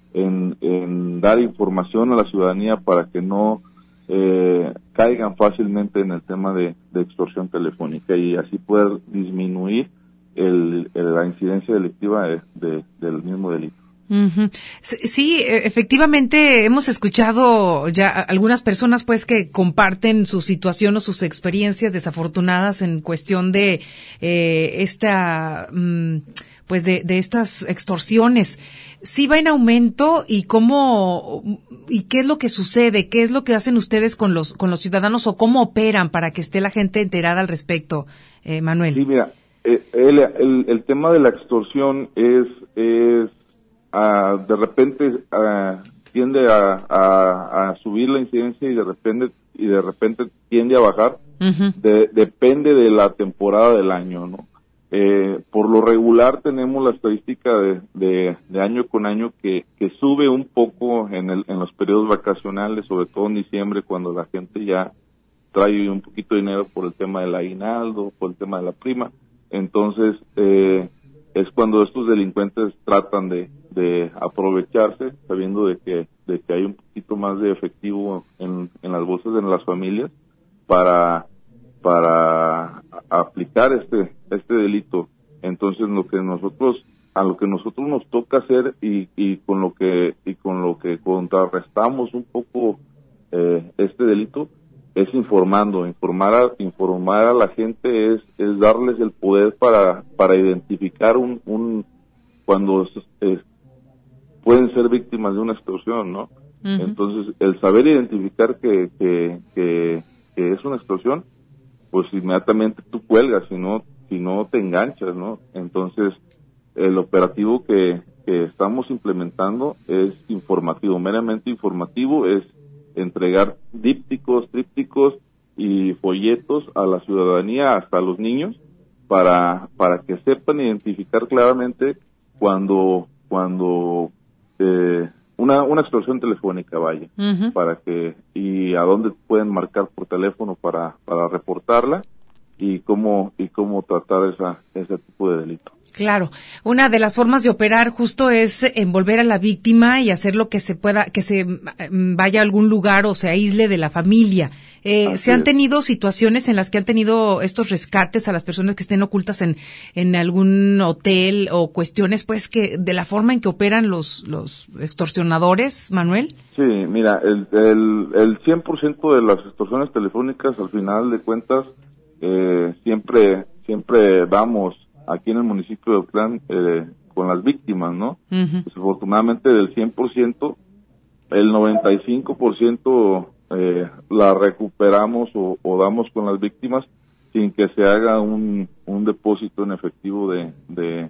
Speaker 15: en dar información a la ciudadanía para que no caigan fácilmente en el tema de extorsión telefónica y así poder disminuir la incidencia delictiva del mismo delito.
Speaker 3: Uh-huh. Sí, efectivamente hemos escuchado ya algunas personas pues que comparten su situación o sus experiencias desafortunadas en cuestión de pues de estas extorsiones. ¿Sí va en aumento y qué es lo que sucede? ¿Qué es lo que hacen ustedes con los ciudadanos o cómo operan para que esté la gente enterada al respecto, Manuel?
Speaker 15: Sí, mira, el tema de la extorsión es de repente tiende a subir la incidencia y de repente tiende a bajar. Uh-huh. Depende de la temporada del año, ¿no? Por lo regular tenemos la estadística de año con año que sube un poco en los periodos vacacionales, sobre todo en diciembre, cuando la gente ya trae un poquito de dinero por el tema del aguinaldo, por el tema de la prima. Entonces es cuando estos delincuentes tratan de aprovecharse, sabiendo de que hay un poquito más de efectivo en las bolsas de las familias para aplicar este delito. Entonces a lo que nosotros nos toca hacer y con lo que contrarrestamos un poco este delito es informar a la gente, es darles el poder para identificar cuando pueden ser víctimas de una extorsión, ¿no? Uh-huh. Entonces el saber identificar que es una extorsión pues inmediatamente tú cuelgas, si no te enganchas, ¿no? Entonces, el operativo que estamos implementando es informativo, meramente informativo, es entregar dípticos, trípticos y folletos a la ciudadanía, hasta a los niños, para que sepan identificar claramente cuando una extorsión telefónica vaya, y a dónde pueden marcar por teléfono para reportarla, y cómo tratar ese tipo de delito.
Speaker 3: Claro, una de las formas de operar justo es envolver a la víctima y hacer lo que se pueda, que se vaya a algún lugar o se aísle de la familia. ¿Se han tenido situaciones en las que han tenido estos rescates a las personas que estén ocultas en algún hotel, o cuestiones, pues, que de la forma en que operan los extorsionadores, Manuel?
Speaker 15: Sí, mira, el 100% de las extorsiones telefónicas, al final de cuentas, siempre damos aquí en el municipio de Autlán con las víctimas, ¿no? Desafortunadamente, del 100%, el 95% la recuperamos o damos con las víctimas sin que se haga un depósito en efectivo de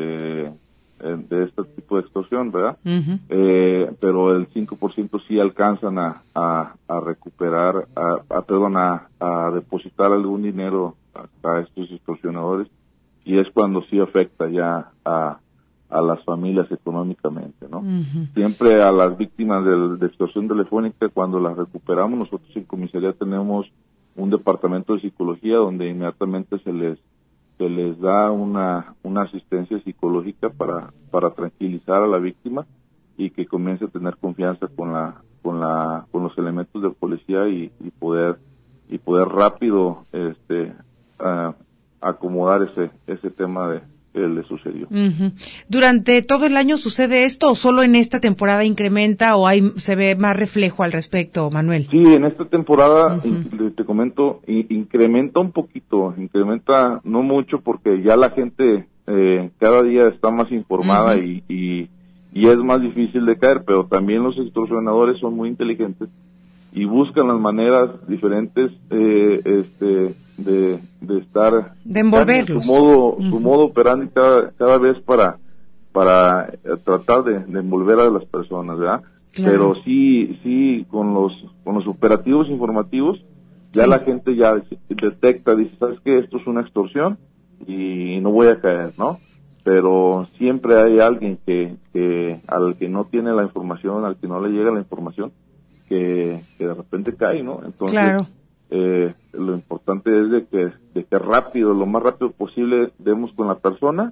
Speaker 15: este tipo de extorsión, ¿verdad? Pero el 5% sí alcanzan a recuperar, a depositar algún dinero a estos extorsionadores, y es cuando sí afecta ya a las familias económicamente, ¿no? Siempre a las víctimas de extorsión telefónica, cuando las recuperamos, nosotros en comisaría tenemos un departamento de psicología donde inmediatamente se les da una asistencia psicológica para tranquilizar a la víctima y que comience a tener confianza con los elementos de policía y poder rápido acomodar ese tema que le sucedió.
Speaker 3: ¿Durante todo el año sucede esto o solo en esta temporada incrementa, o se ve más reflejo al respecto, Manuel?
Speaker 15: Sí, en esta temporada, te comento, incrementa un poquito, no mucho, porque ya la gente cada día está más informada y es más difícil de caer, pero también los extorsionadores son muy inteligentes y buscan las maneras diferentes de estar,
Speaker 3: de envolverlos,
Speaker 15: su modo operandi cada vez para tratar de envolver a las personas, ¿verdad? Claro. Pero sí con los operativos informativos ya la gente ya detecta, dice, ¿sabes qué? Esto es una extorsión y no voy a caer, ¿no? Pero siempre hay alguien que al que no tiene la información, al que no le llega la información, que de repente cae, ¿no? Entonces, claro. Lo importante es de que rápido, lo más rápido posible, demos con la persona,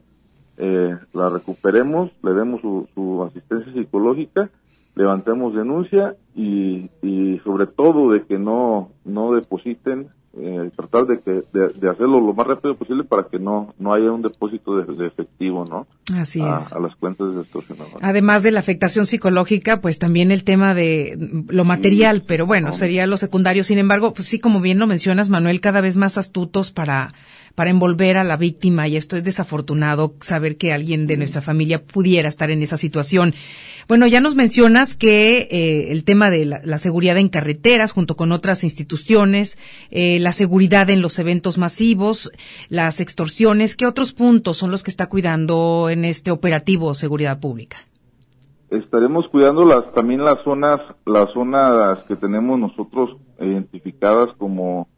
Speaker 15: la recuperemos, le demos su asistencia psicológica, levantemos denuncia y sobre todo de que no depositen, tratar de hacerlo lo más rápido posible para que no haya un depósito de efectivo, ¿no?
Speaker 3: Así es.
Speaker 15: A las cuentas de extorsionadores.
Speaker 3: Además de la afectación psicológica, pues también el tema de lo material, pero bueno, sería lo secundario. Sin embargo, pues sí, como bien lo mencionas, Manuel, cada vez más astutos para envolver a la víctima, y esto es desafortunado saber que alguien de nuestra familia pudiera estar en esa situación. Bueno, ya nos mencionas que el tema de la seguridad en carreteras junto con otras instituciones, la seguridad en los eventos masivos, las extorsiones, ¿qué otros puntos son los que está cuidando en este operativo Seguridad Pública?
Speaker 15: Estaremos cuidando también las zonas que tenemos nosotros identificadas como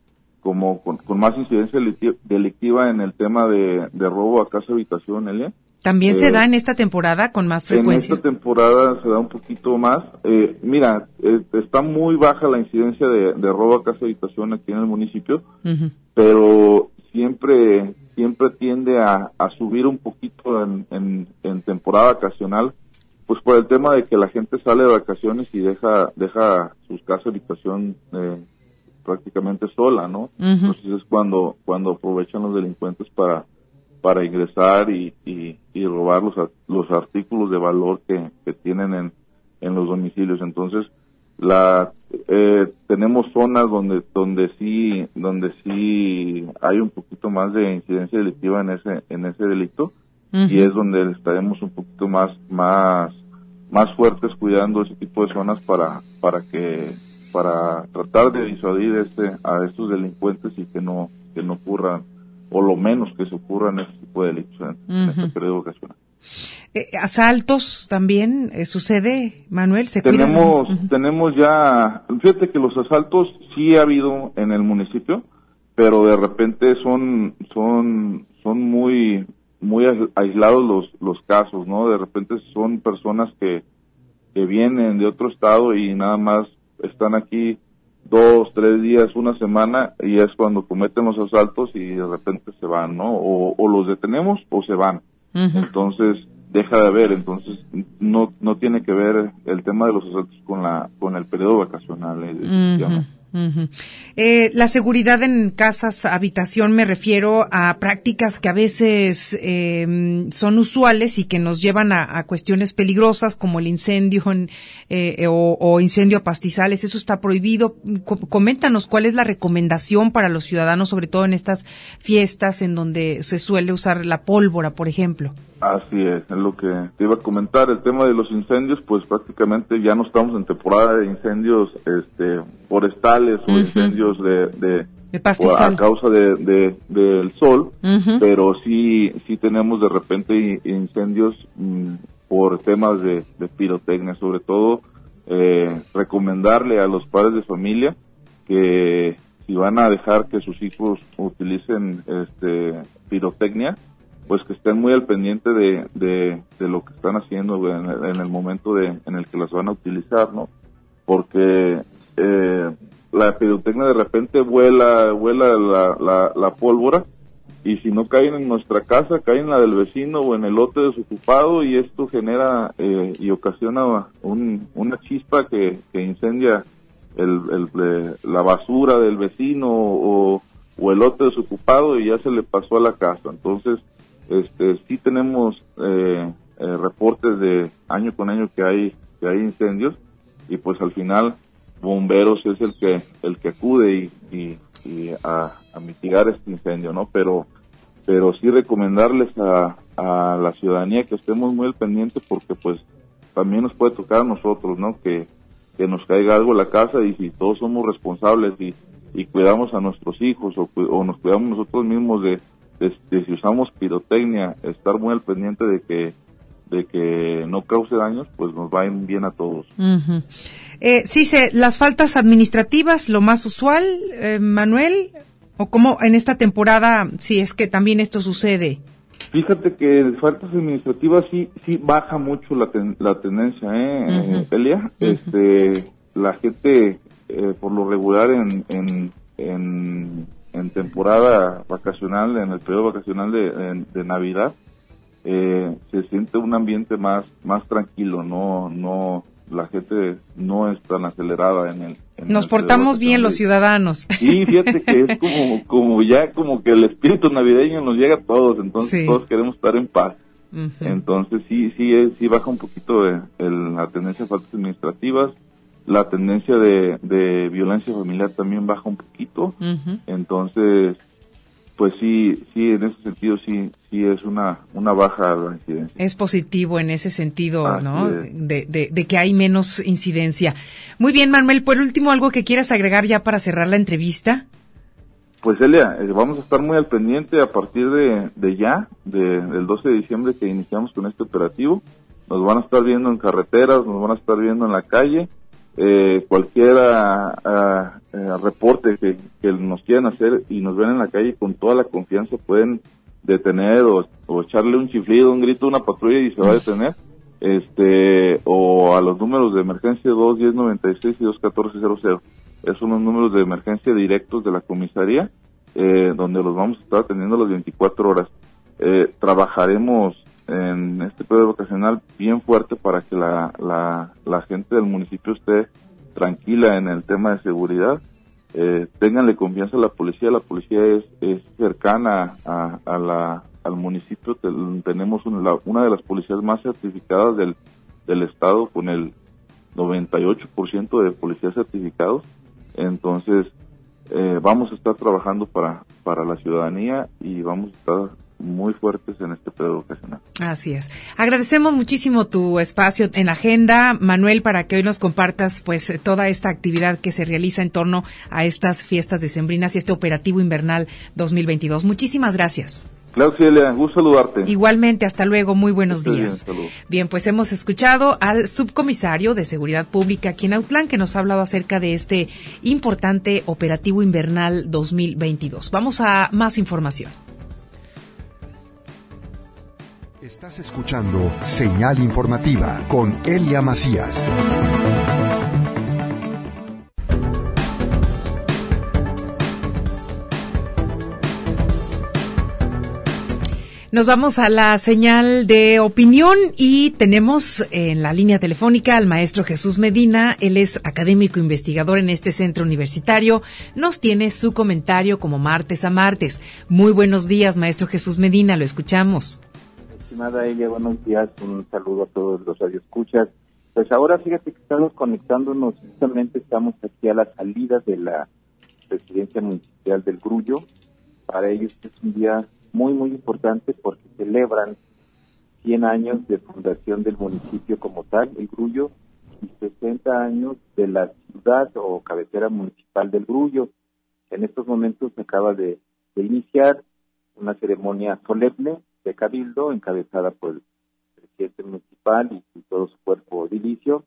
Speaker 15: con más incidencia delictiva en el tema de robo a casa habitación, Elia.
Speaker 3: ¿También se da en esta temporada con más frecuencia?
Speaker 15: En esta temporada se da un poquito más. Mira, está muy baja la incidencia de robo a casa habitación aquí en el municipio, pero siempre tiende a subir un poquito en temporada vacacional, pues por el tema de que la gente sale de vacaciones y deja sus casas habitación prácticamente sola, ¿no? Entonces es cuando aprovechan los delincuentes para ingresar y robar los artículos de valor que tienen en los domicilios. Entonces tenemos zonas donde sí hay un poquito más de incidencia delictiva en ese delito, y es donde estaremos un poquito más fuertes cuidando ese tipo de zonas para tratar de disuadir a estos delincuentes y que no que no ocurran, o lo menos que se ocurran ese tipo de delitos en este periodo vacacional.
Speaker 3: ¿Asaltos también sucede, Manuel?
Speaker 15: Tenemos ya, fíjate que los asaltos sí ha habido en el municipio, pero de repente son muy aislados los casos, ¿no? De repente son personas que vienen de otro estado y nada más están aquí 2, 3 días, una semana, y es cuando cometen los asaltos y de repente se van, ¿no? O los detenemos o se van. Entonces deja de haber, entonces no tiene que ver el tema de los asaltos con el periodo vacacional.
Speaker 3: La seguridad en casas, habitación, me refiero a prácticas que a veces son usuales y que nos llevan a cuestiones peligrosas como el incendio o incendio a pastizales. Eso está prohibido. Coméntanos cuál es la recomendación para los ciudadanos, sobre todo en estas fiestas en donde se suele usar la pólvora, por ejemplo.
Speaker 15: Así es lo que te iba a comentar. El tema de los incendios, pues prácticamente ya no estamos en temporada de incendios forestales o incendios de pastizal a causa del sol, pero sí tenemos de repente incendios por temas de pirotecnia. Sobre todo recomendarle a los padres de familia que si van a dejar que sus hijos utilicen pirotecnia, pues que estén muy al pendiente de lo que están haciendo en el momento en el que las van a utilizar, ¿no? Porque la pirotecnia de repente vuela la pólvora, y si no caen en nuestra casa, caen en la del vecino o en el lote desocupado, y esto genera y ocasiona una chispa que incendia la basura del vecino o el lote desocupado, y ya se le pasó a la casa. Entonces sí tenemos reportes de año con año que hay incendios, y pues al final bomberos es el que acude y a mitigar este incendio, ¿no? Pero sí recomendarles a la ciudadanía que estemos muy al pendiente, porque pues también nos puede tocar a nosotros, ¿no? Que nos caiga algo en la casa, y si todos somos responsables y cuidamos a nuestros hijos o nos cuidamos nosotros mismos de si usamos pirotecnia, estar muy al pendiente de que no cause daños, pues nos va bien a todos.
Speaker 3: Sí, las faltas administrativas, lo más usual, Manuel, o cómo en esta temporada, si es que también esto sucede.
Speaker 15: Fíjate que faltas administrativas sí baja mucho la tendencia, Elia. La gente por lo regular en temporada vacacional, en el periodo vacacional de Navidad, se siente un ambiente más tranquilo, no la gente no es tan acelerada
Speaker 3: nos portamos bien los ciudadanos.
Speaker 15: Sí, fíjate que es como que el espíritu navideño nos llega a todos, entonces todos queremos estar en paz. Entonces sí baja un poquito la tendencia de faltas administrativas. La tendencia de violencia familiar también baja un poquito. Entonces pues sí, en ese sentido sí es una baja la incidencia.
Speaker 3: Es positivo en ese sentido, ¿no? De que hay menos incidencia. Muy bien, Manuel, por último, ¿algo que quieras agregar ya para cerrar la entrevista?
Speaker 15: Pues, Elia, vamos a estar muy al pendiente a partir del 12 de diciembre que iniciamos con este operativo. Nos van a estar viendo en carreteras, nos van a estar viendo en la calle. Cualquier reporte que nos quieran hacer y nos ven en la calle, con toda la confianza pueden detener o echarle un chiflido, un grito a una patrulla y se va a detener, o a los números de emergencia 21096 y 21400. Esos son los números de emergencia directos de la comisaría, donde los vamos a estar atendiendo las 24 horas. Trabajaremos en este periodo vacacional bien fuerte para que la gente del municipio esté tranquila en el tema de seguridad. Ténganle confianza a la policía es cercana al municipio. Tenemos una de las policías más certificadas del estado, con el 98% de policías certificados. Entonces vamos a estar trabajando para la ciudadanía, y vamos a estar muy fuertes en este periodo vacacional.
Speaker 3: Así es. Agradecemos muchísimo tu espacio en la agenda, Manuel, para que hoy nos compartas pues toda esta actividad que se realiza en torno a estas fiestas decembrinas y este operativo invernal 2022. Muchísimas gracias.
Speaker 15: Claro, Celia, gusto saludarte.
Speaker 3: Igualmente, hasta luego, muy buenos días. Bien, pues hemos escuchado al subcomisario de Seguridad Pública aquí en Autlán, que nos ha hablado acerca de este importante operativo invernal 2022. Vamos a más información.
Speaker 2: Estás escuchando Señal Informativa con Elia Macías.
Speaker 3: Nos vamos a la señal de opinión y tenemos en la línea telefónica al maestro Jesús Medina. Él es académico investigador en este centro universitario. Nos tiene su comentario como martes a martes. Muy buenos días, maestro Jesús Medina, lo escuchamos.
Speaker 16: Estimada Elia, buenos días, un saludo a todos los radioescuchas. Pues ahora fíjate que estamos conectándonos, justamente estamos aquí a la salida de la residencia municipal del Grullo. Para ellos es un día muy, muy importante porque celebran 100 años de fundación del municipio como tal, el Grullo, y 60 años de la ciudad o cabecera municipal del Grullo. En estos momentos se acaba de iniciar una ceremonia solemne de cabildo encabezada por el presidente municipal y todo su cuerpo edilicio,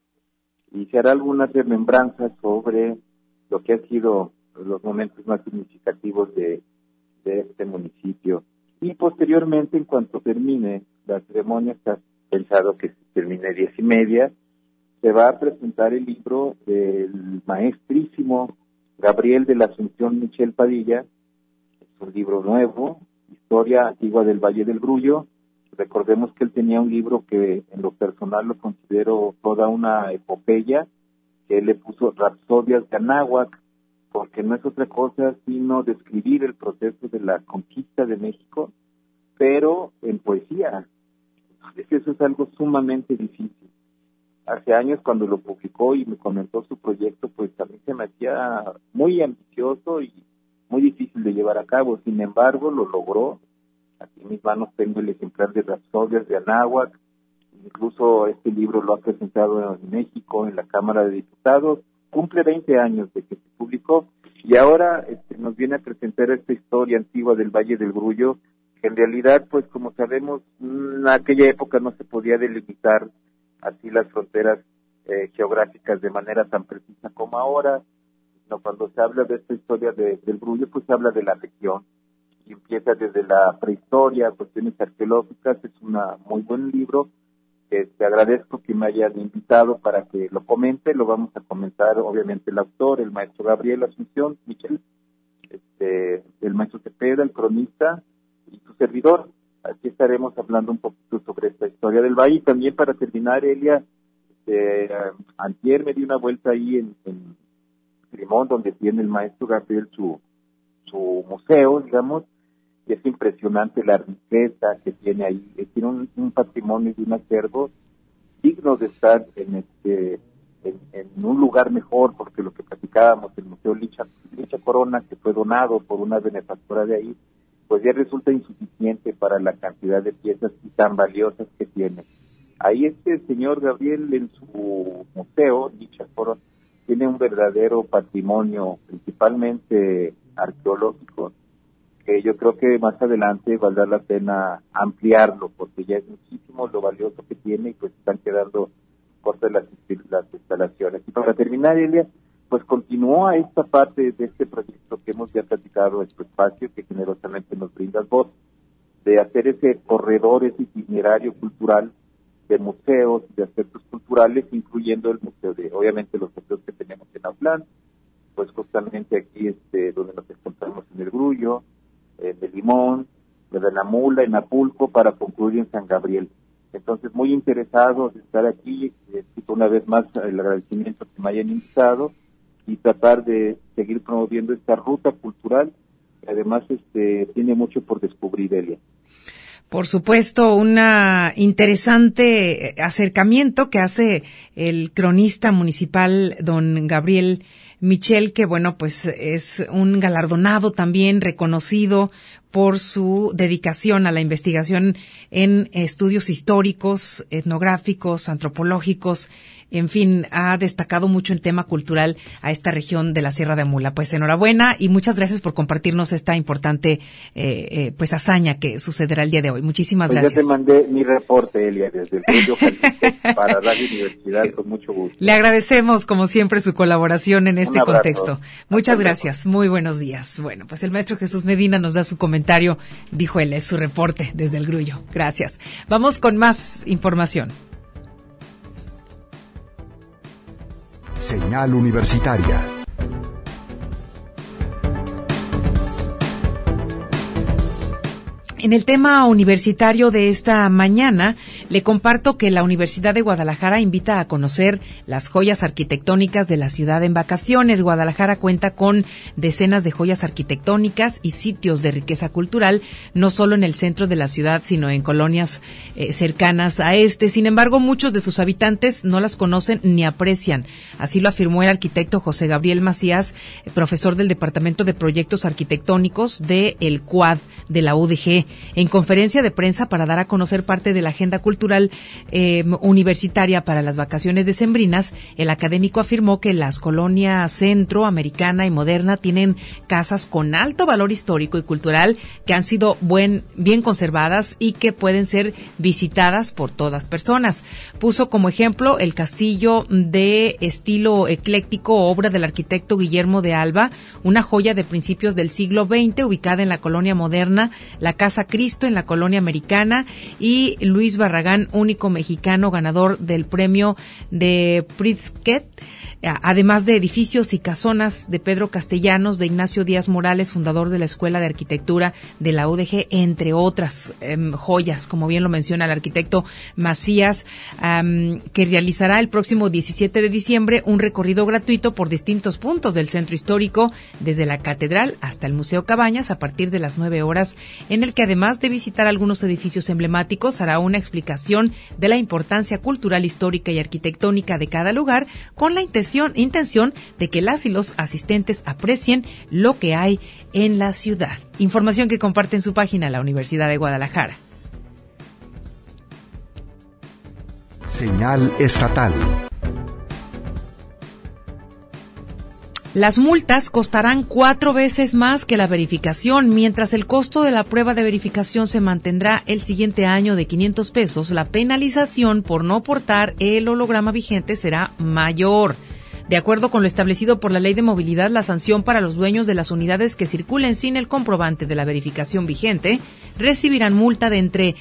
Speaker 16: y se hará algunas remembranzas sobre lo que han sido los momentos más significativos de este municipio. Y posteriormente, en cuanto termine la ceremonia, está pensado que termine 10:30, se va a presentar el libro del maestrísimo Gabriel de la Asunción Michel Padilla. Es un libro nuevo, Historia Antigua del Valle del Grullo. Recordemos que él tenía un libro que en lo personal lo considero toda una epopeya, que él le puso Rapsodias de Anáhuac, porque no es otra cosa sino describir el proceso de la conquista de México, pero en poesía. Entonces eso es algo sumamente difícil. Hace años cuando lo publicó y me comentó su proyecto, pues a mí se me hacía muy ambicioso y muy difícil de llevar a cabo. Sin embargo, lo logró. Aquí en mis manos tengo el ejemplar de Rapsodias de Anáhuac. Incluso este libro lo ha presentado en México, en la Cámara de Diputados. Cumple 20 años de que se publicó y ahora nos viene a presentar esta historia antigua del Valle del Grullo, que en realidad, pues como sabemos, en aquella época no se podía delimitar así las fronteras geográficas de manera tan precisa como ahora. No, cuando se habla de esta historia del Grullo, pues se habla de la región y empieza desde la prehistoria, cuestiones arqueológicas. Es un muy buen libro. Te agradezco que me hayan invitado para que lo comente. Lo vamos a comentar, obviamente, el autor, el maestro Gabriel Asunción Michel, el maestro Cepeda, el cronista, y su servidor. Aquí estaremos hablando un poquito sobre esta historia del valle. Y también, para terminar, Elia, antier me di una vuelta ahí en Limón, donde tiene el maestro Gabriel su museo, digamos, y es impresionante la riqueza que tiene ahí. Tiene un patrimonio y un acervo digno de estar en un lugar mejor, porque lo que platicábamos, el Museo Licha Corona, que fue donado por una benefactora de ahí, pues ya resulta insuficiente para la cantidad de piezas tan valiosas que tiene. Ahí este señor Gabriel, en su museo, Licha Corona, tiene un verdadero patrimonio, principalmente arqueológico, que yo creo que más adelante valdrá la pena ampliarlo, porque ya es muchísimo lo valioso que tiene y pues están quedando cortas las instalaciones. Y para terminar, Elia, pues continúa esta parte de este proyecto que hemos ya platicado en tu espacio, que generosamente nos brindas voz, de hacer ese corredor, ese itinerario cultural de museos, de aspectos culturales, incluyendo el museo obviamente los museos que tenemos en Autlán, pues justamente aquí donde nos encontramos en el Grullo, de Limón, de Benamula, en Apulco, para concluir en San Gabriel. Entonces, muy interesados de estar aquí, una vez más el agradecimiento que me hayan invitado y tratar de seguir promoviendo esta ruta cultural, que además tiene mucho por descubrir, Elia.
Speaker 3: Por supuesto, un interesante acercamiento que hace el cronista municipal don Gabriel Michel, que bueno, pues es un galardonado también reconocido por su dedicación a la investigación en estudios históricos, etnográficos, antropológicos. En fin, ha destacado mucho en tema cultural a esta región de la Sierra de Amula. Pues enhorabuena y muchas gracias por compartirnos esta importante pues hazaña que sucederá el día de hoy. Muchísimas gracias.
Speaker 16: Ya te mandé mi reporte, Elia, desde el Gruyo Jalisco para Radio Universidad, con mucho gusto.
Speaker 3: Le agradecemos, como siempre, su colaboración en este contexto. Muchas gracias. Muy buenos días. Bueno, pues el maestro Jesús Medina nos da su comentario, dijo él, es su reporte desde el Grullo. Gracias. Vamos con más información.
Speaker 2: Señal Universitaria.
Speaker 3: En el tema universitario de esta mañana, le comparto que la Universidad de Guadalajara invita a conocer las joyas arquitectónicas de la ciudad en vacaciones. Guadalajara cuenta con decenas de joyas arquitectónicas y sitios de riqueza cultural, no solo en el centro de la ciudad, sino en colonias cercanas a este. Sin embargo, muchos de sus habitantes no las conocen ni aprecian. Así lo afirmó el arquitecto José Gabriel Macías, profesor del Departamento de Proyectos Arquitectónicos de el CUAD de la UDG. En conferencia de prensa para dar a conocer parte de la agenda cultural universitaria para las vacaciones decembrinas, el académico afirmó que las colonias Centro, Americana y Moderna tienen casas con alto valor histórico y cultural que han sido bien conservadas y que pueden ser visitadas por todas personas. Puso como ejemplo el castillo de estilo ecléctico, obra del arquitecto Guillermo de Alba, una joya de principios del siglo XX ubicada en la colonia Moderna, la Casa Cristo en la colonia Americana, y Luis Barragán, único mexicano ganador del premio de Pritzker, además de edificios y casonas de Pedro Castellanos, de Ignacio Díaz Morales, fundador de la Escuela de Arquitectura de la UDG, entre otras joyas, como bien lo menciona el arquitecto Macías, que realizará el próximo 17 de diciembre un recorrido gratuito por distintos puntos del centro histórico, desde la Catedral hasta el Museo Cabañas, a partir de las 9 horas, en el que además de visitar algunos edificios emblemáticos, hará una explicación de la importancia cultural, histórica y arquitectónica de cada lugar, con la intención de que las y los asistentes aprecien lo que hay en la ciudad. Información que comparte en su página la Universidad de Guadalajara.
Speaker 2: Señal estatal.
Speaker 3: Las multas costarán 4 veces más que la verificación. Mientras el costo de la prueba de verificación se mantendrá el siguiente año de 500 pesos, la penalización por no portar el holograma vigente será mayor. De acuerdo con lo establecido por la Ley de Movilidad, la sanción para los dueños de las unidades que circulen sin el comprobante de la verificación vigente recibirán multa de entre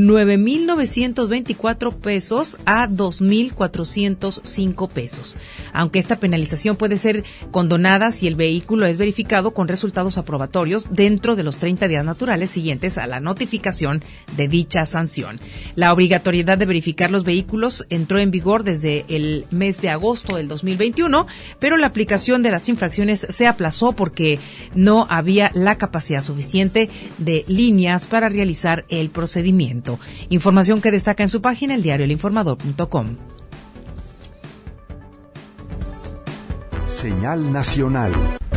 Speaker 3: 9,924 pesos a 2,405 pesos. Aunque esta penalización puede ser condonada si el vehículo es verificado con resultados aprobatorios dentro de los 30 días naturales siguientes a la notificación de dicha sanción. La obligatoriedad de verificar los vehículos entró en vigor desde el mes de agosto del 2021, pero la aplicación de las infracciones se aplazó porque no había la capacidad suficiente de líneas para realizar el procedimiento. Información que destaca en su página eldiarioelinformador.com.
Speaker 2: Señal nacional.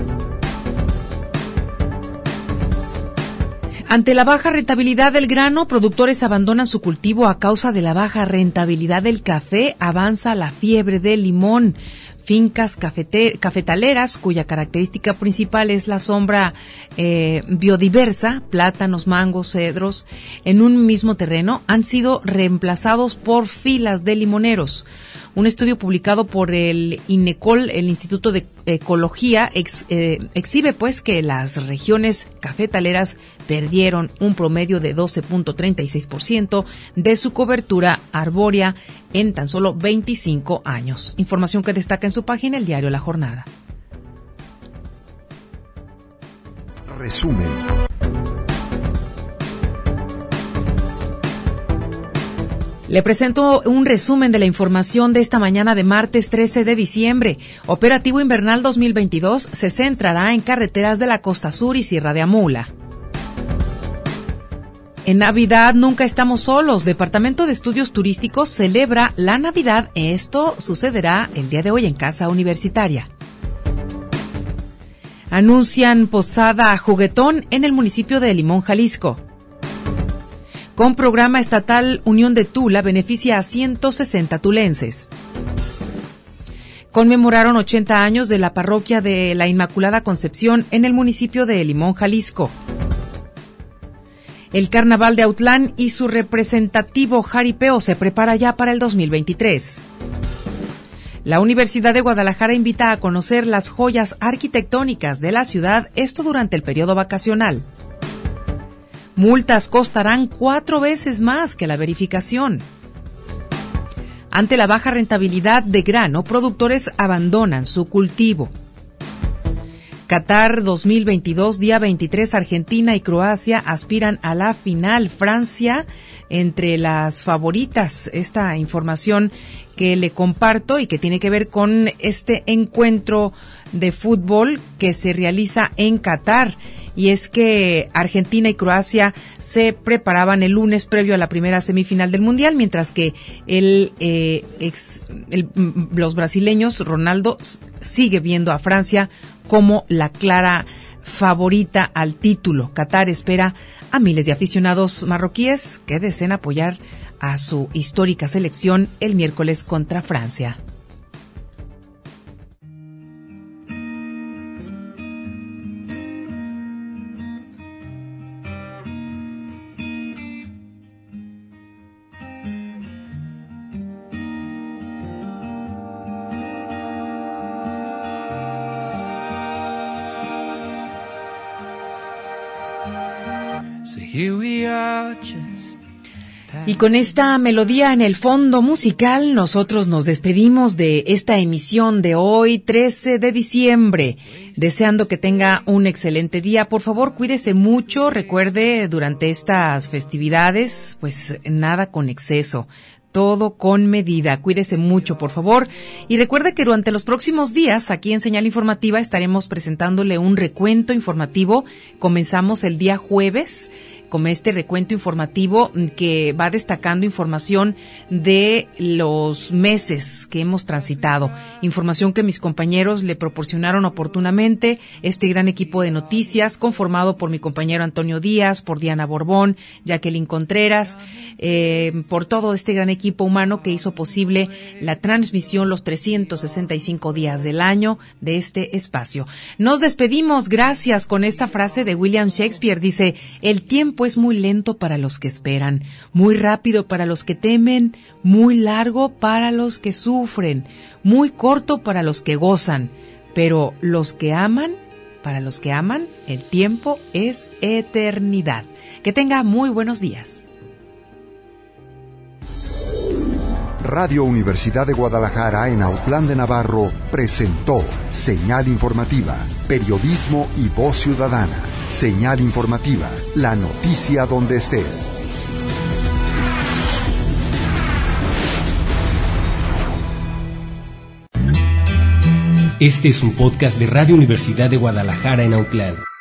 Speaker 3: Ante la baja rentabilidad del grano, productores abandonan su cultivo a causa de la baja rentabilidad del café. Avanza la fiebre del limón. Fincas cafetaleras, cuya característica principal es la sombra biodiversa, plátanos, mangos, cedros, en un mismo terreno, han sido reemplazados por filas de limoneros. Un estudio publicado por el INECOL, el Instituto de Ecología, exhibe pues que las regiones cafetaleras perdieron un promedio de 12.36% de su cobertura arbórea en tan solo 25 años. Información que destaca en su página el diario La Jornada.
Speaker 2: Resumen.
Speaker 3: Le presento un resumen de la información de esta mañana de martes 13 de diciembre. Operativo Invernal 2022 se centrará en carreteras de la Costa Sur y Sierra de Amula. En Navidad nunca estamos solos. Departamento de Estudios Turísticos celebra la Navidad. Esto sucederá el día de hoy en Casa Universitaria. Anuncian posada juguetón en el municipio de Limón, Jalisco. Con programa estatal Unión de Tula beneficia a 160 tulenses. Conmemoraron 80 años de la parroquia de la Inmaculada Concepción en el municipio de Limón, Jalisco. El Carnaval de Autlán y su representativo jaripeo se prepara ya para el 2023. La Universidad de Guadalajara invita a conocer las joyas arquitectónicas de la ciudad, esto durante el periodo vacacional. Multas costarán 4 veces más que la verificación. Ante la baja rentabilidad de grano, productores abandonan su cultivo. Qatar 2022, día 23, Argentina y Croacia aspiran a la final. Francia entre las favoritas. Esta información que le comparto y que tiene que ver con este encuentro de fútbol que se realiza en Qatar. Y es que Argentina y Croacia se preparaban el lunes previo a la primera semifinal del Mundial, mientras que los brasileños, Ronaldo, sigue viendo a Francia como la clara favorita al título. Qatar espera a miles de aficionados marroquíes que deseen apoyar a su histórica selección el miércoles contra Francia. Y con esta melodía en el fondo musical, nosotros nos despedimos de esta emisión de hoy, 13 de diciembre, deseando que tenga un excelente día. Por favor, cuídese mucho, recuerde durante estas festividades, pues nada con exceso. Todo con medida. Cuídese mucho, por favor. Y recuerde que durante los próximos días, aquí en Señal Informativa, estaremos presentándole un recuento informativo. Comenzamos el día jueves con este recuento informativo que va destacando información de los meses que hemos transitado, información que mis compañeros le proporcionaron oportunamente, este gran equipo de noticias conformado por mi compañero Antonio Díaz, por Diana Borbón, Jacqueline Contreras, por todo este gran equipo humano que hizo posible la transmisión los 365 días del año de este espacio. Nos despedimos, gracias, con esta frase de William Shakespeare, dice: el tiempo es muy lento para los que esperan, muy rápido para los que temen, muy largo para los que sufren, muy corto para los que gozan, pero para los que aman, el tiempo es eternidad. Que tenga muy buenos días.
Speaker 2: Radio Universidad de Guadalajara en Autlán de Navarro presentó Señal Informativa, periodismo y voz ciudadana. Señal Informativa, la noticia donde estés.
Speaker 1: Este es un podcast de Radio Universidad de Guadalajara en Autlán.